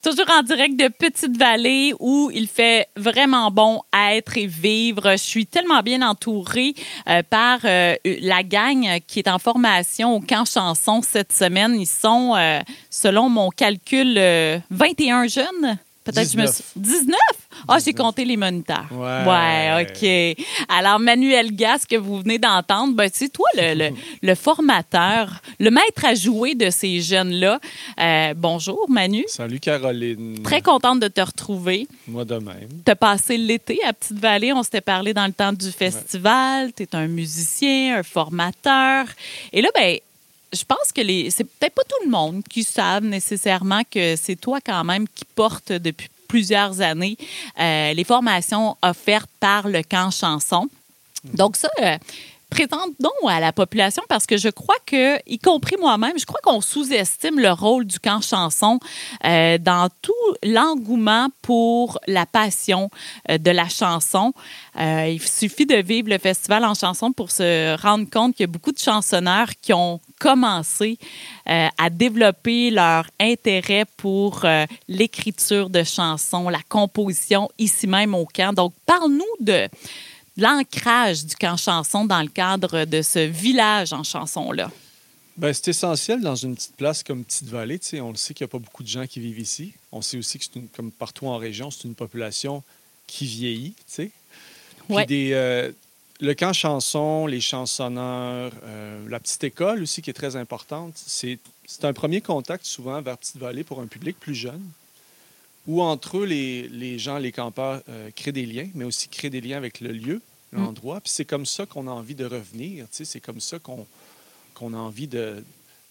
Toujours en direct de Petite-Vallée où il fait vraiment bon être et vivre. Je suis tellement bien entourée par la gang qui est en formation au Camp Chanson cette semaine. Ils sont, selon mon calcul, 21 jeunes. Peut-être 19? Ah, j'ai compté les moniteurs. Ouais, OK. Alors, Manuel Gas, que vous venez d'entendre, ben, c'est toi le formateur, le maître à jouer de ces jeunes-là. Bonjour, Manu. Salut, Caroline. Très contente de te retrouver. Moi de même. Tu as passé l'été à Petite-Vallée. On s'était parlé dans le temps du festival. Ouais. Tu es un musicien, un formateur. Et là, ben, je pense que c'est peut-être pas tout le monde qui savent nécessairement que c'est toi quand même qui porte depuis plusieurs années les formations offertes par le Camp Chanson. Donc ça, présente-nous à la population parce que je crois que, y compris moi-même, je crois qu'on sous-estime le rôle du Camp Chanson dans tout l'engouement pour la passion de la chanson. Il suffit de vivre le festival en chanson pour se rendre compte qu'il y a beaucoup de chansonneurs qui ont commencé à développer leur intérêt pour l'écriture de chansons, la composition ici même au camp. Donc, parle-nous de l'ancrage du Camp Chanson dans le cadre de ce village en chanson-là. Bien, c'est essentiel dans une petite place comme Petite-Vallée. Tu sais, on le sait qu'il n'y a pas beaucoup de gens qui vivent ici. On sait aussi que, comme partout en région, c'est une population qui vieillit. Tu sais. Ouais. Puis le Camp Chanson, les chansonneurs, la petite école aussi qui est très importante, c'est un premier contact souvent vers Petite-Vallée pour un public plus jeune, où entre eux, les gens, les campeurs créent des liens, mais aussi créent des liens avec le lieu, l'endroit. Puis c'est comme ça qu'on a envie de revenir. Tu sais, c'est comme ça qu'on a envie de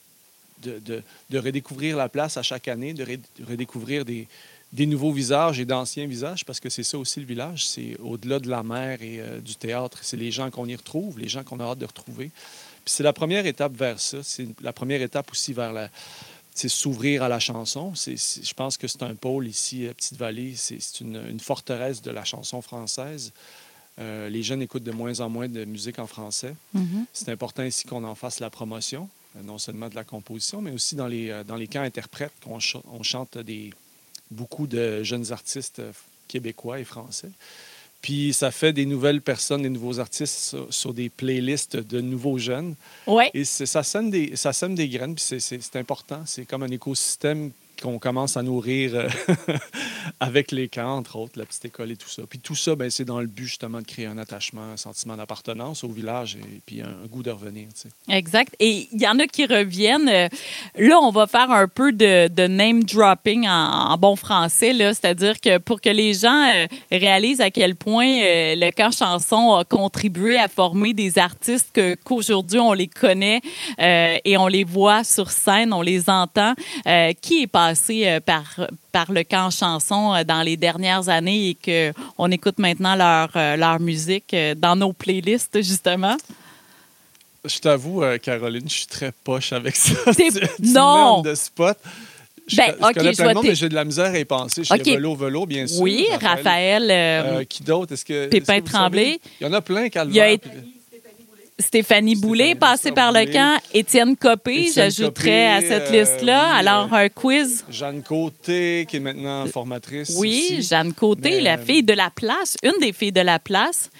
redécouvrir la place à chaque année, de redécouvrir des nouveaux visages et d'anciens visages, parce que c'est ça aussi le village. C'est au-delà de la mer et du théâtre. C'est les gens qu'on y retrouve, les gens qu'on a hâte de retrouver. Puis c'est la première étape vers ça. C'est la première étape aussi vers c'est s'ouvrir à la chanson. Je pense que c'est un pôle ici, à Petite-Vallée. C'est une forteresse de la chanson française. Les jeunes écoutent de moins en moins de musique en français. Mm-hmm. C'est important ici qu'on en fasse la promotion, non seulement de la composition, mais aussi dans les camps interprètes, on chante beaucoup de jeunes artistes québécois et français. Puis ça fait des nouvelles personnes, des nouveaux artistes sur des playlists de nouveaux jeunes. Ouais. Et ça sème des graines, puis c'est important. C'est comme un écosystème qu'on commence à nourrir avec les camps, entre autres, la petite école et tout ça. Puis tout ça, bien, c'est dans le but, justement, de créer un attachement, un sentiment d'appartenance au village et puis un goût de revenir. Tu sais. Exact. Et il y en a qui reviennent. Là, on va faire un peu de name-dropping en bon français, là, c'est-à-dire que pour que les gens réalisent à quel point le Camp Chanson a contribué à former des artistes qu'aujourd'hui, on les connaît et on les voit sur scène, on les entend. Qui est passé par le Camp Chanson dans les dernières années et qu'on écoute maintenant leur musique dans nos playlists, justement? Je t'avoue, Caroline, je suis très poche avec ça. Non! De spot. Je connais plein de monde, mais j'ai de la misère à y penser. J'ai Velo, bien sûr. Oui, Raphaël. Qui d'autre? Pépin Tremblay. Il y en a plein, Calvaire. Stéphanie Boulay, passée par le camp. Étienne Copé, j'ajouterais à cette liste-là. Alors, un quiz. Jeanne Côté, qui est maintenant formatrice. Oui, aussi. Jeanne Côté, la fille de la place, une des filles de la place.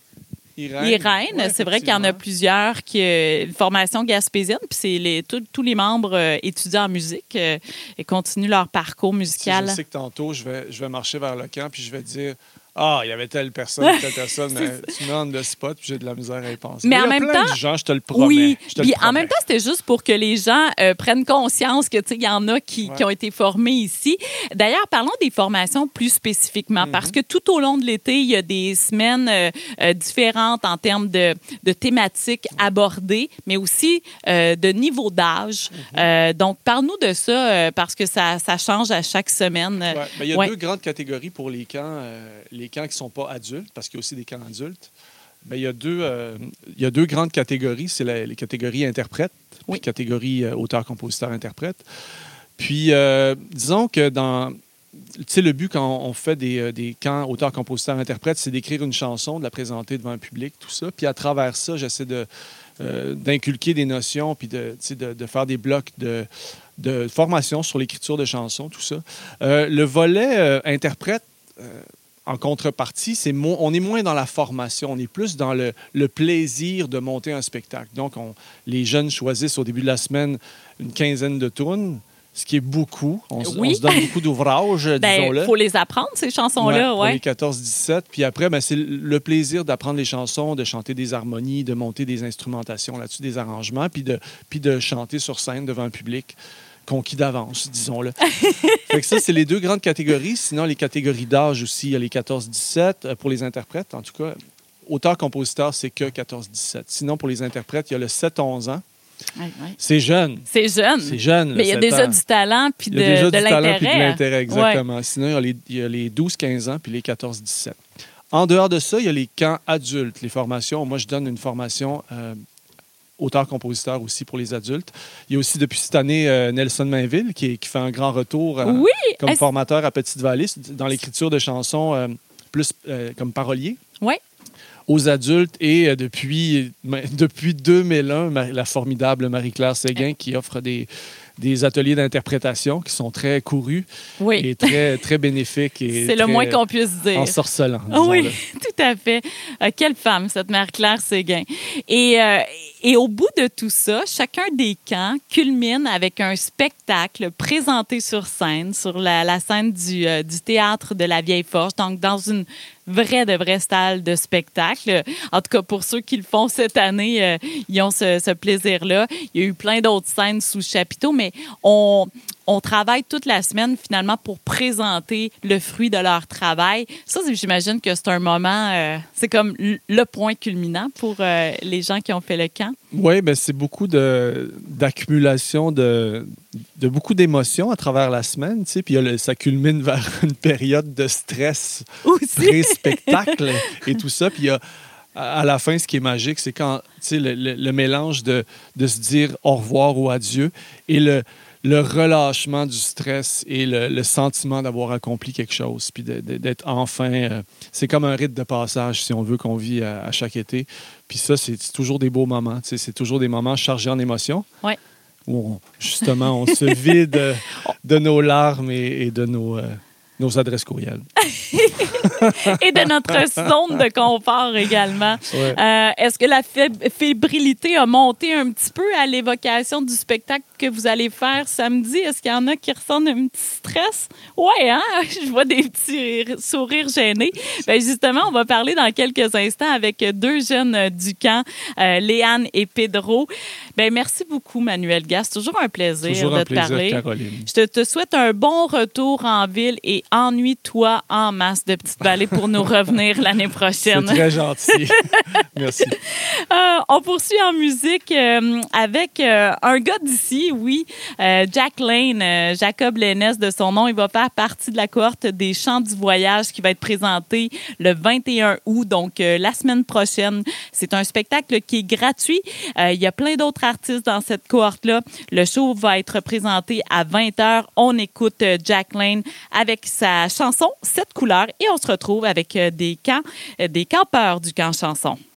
Irène, ouais, c'est vrai qu'il y en a plusieurs qui une formation gaspésienne, puis c'est tous les membres étudiants en musique et continuent leur parcours musical. Je sais que tantôt, je vais marcher vers le camp, puis je vais dire il y avait telle personne, mais tu m'as de spot, puis j'ai de la misère à y penser. Mais en même temps, de gens, je te le promets. Oui, puis en même temps, c'était juste pour que les gens prennent conscience que il y en a qui ont été formés ici. D'ailleurs, parlons des formations plus spécifiquement, parce que tout au long de l'été, il y a des semaines différentes en termes de thématiques abordées, mais aussi de niveau d'âge. Donc, parle-nous de ça, parce que ça change à chaque semaine. Il y a deux grandes catégories pour les camps qui ne sont pas adultes, parce qu'il y a aussi des camps adultes. Bien, il y a deux grandes catégories. C'est les catégories interprètes, puis catégorie auteur-compositeur-interprète. Puis, disons que le but quand on fait des camps auteur-compositeur-interprète, c'est d'écrire une chanson, de la présenter devant un public, tout ça. Puis à travers ça, j'essaie de d'inculquer des notions, puis de faire des blocs de formation sur l'écriture de chansons, tout ça. Le volet interprète, en contrepartie, on est moins dans la formation, on est plus dans le plaisir de monter un spectacle. Donc, les jeunes choisissent au début de la semaine une quinzaine de tunes, ce qui est beaucoup. On se donne beaucoup d'ouvrages, disons-le. Il faut les apprendre, ces chansons-là. Pour les 14-17. Puis après, c'est le plaisir d'apprendre les chansons, de chanter des harmonies, de monter des instrumentations là-dessus, des arrangements, puis de chanter sur scène devant un public conquis d'avance, disons-le. Fait que ça, c'est les deux grandes catégories. Sinon, les catégories d'âge aussi, il y a les 14-17 pour les interprètes. En tout cas, auteur-compositeur, c'est que 14-17. Sinon, pour les interprètes, il y a le 7-11 ans. Oui. C'est jeune. C'est jeune. C'est jeune. Mais il y a déjà du talent puis de l'intérêt. Il y a déjà du talent puis de l'intérêt, exactement. Ouais. Sinon, il y a les 12-15 ans puis les 14-17. En dehors de ça, il y a les camps adultes, les formations. Moi, je donne une formation auteur-compositeur aussi pour les adultes. Il y a aussi depuis cette année Nelson Mainville qui fait un grand retour comme formateur à Petite-Vallée dans l'écriture de chansons plus comme parolier. Oui. Aux adultes et depuis 2001, la formidable Marie-Claire Séguin qui offre des ateliers d'interprétation qui sont très courus et très, très bénéfiques. C'est le moins qu'on puisse dire. Ensorcelant. Oui, tout à fait. Quelle femme, cette Marie-Claire Séguin. Et au bout de tout ça, chacun des camps culmine avec un spectacle présenté sur scène, sur la scène du théâtre de la Vieille Forge, donc dans une vraie salle de spectacle. En tout cas, pour ceux qui le font cette année, ils ont ce plaisir-là. Il y a eu plein d'autres scènes sous chapiteau, mais on travaille toute la semaine, finalement, pour présenter le fruit de leur travail. Ça, j'imagine que c'est un moment, c'est comme le point culminant pour les gens qui ont fait le camp. Oui, bien, c'est beaucoup d'accumulation de beaucoup d'émotions à travers la semaine, tu sais, puis ça culmine vers une période de stress pré-spectacle et tout ça. Puis il y a à la fin, ce qui est magique, c'est quand, tu sais, le mélange de se dire au revoir ou adieu et le relâchement du stress et le sentiment d'avoir accompli quelque chose, puis d'être enfin... c'est comme un rite de passage, si on veut, qu'on vit à chaque été. Puis ça, c'est toujours des beaux moments. Tu sais, c'est toujours des moments chargés en émotions. Oui. Où, justement, on se vide de nos larmes et de nos adresses courriels. Et de notre zone de confort également. Ouais. Est-ce que la fébrilité a monté un petit peu à l'évocation du spectacle que vous allez faire samedi? Est-ce qu'il y en a qui ressentent un petit stress? Oui, hein? Je vois des petits sourires gênés. Bien, justement, on va parler dans quelques instants avec deux jeunes du camp, Léane et Pedro. Bien, merci beaucoup, Manuel Gas. C'est toujours un plaisir de te parler. Caroline. Je te souhaite un bon retour en ville et ennuie-toi en masse de Petite Vallée pour nous revenir l'année prochaine. C'est très gentil. Merci. On poursuit en musique avec un gars d'ici, oui, Jack Lane, Jacob Lénès de son nom. Il va faire partie de la cohorte des Chants du voyage qui va être présenté le 21 août, donc la semaine prochaine. C'est un spectacle qui est gratuit. Il y a plein d'autres artistes dans cette cohorte-là. Le show va être présenté à 20h. On écoute Jack Lane avec sa chanson « 7 couleurs » et on se retrouve avec des campeurs du camp chanson.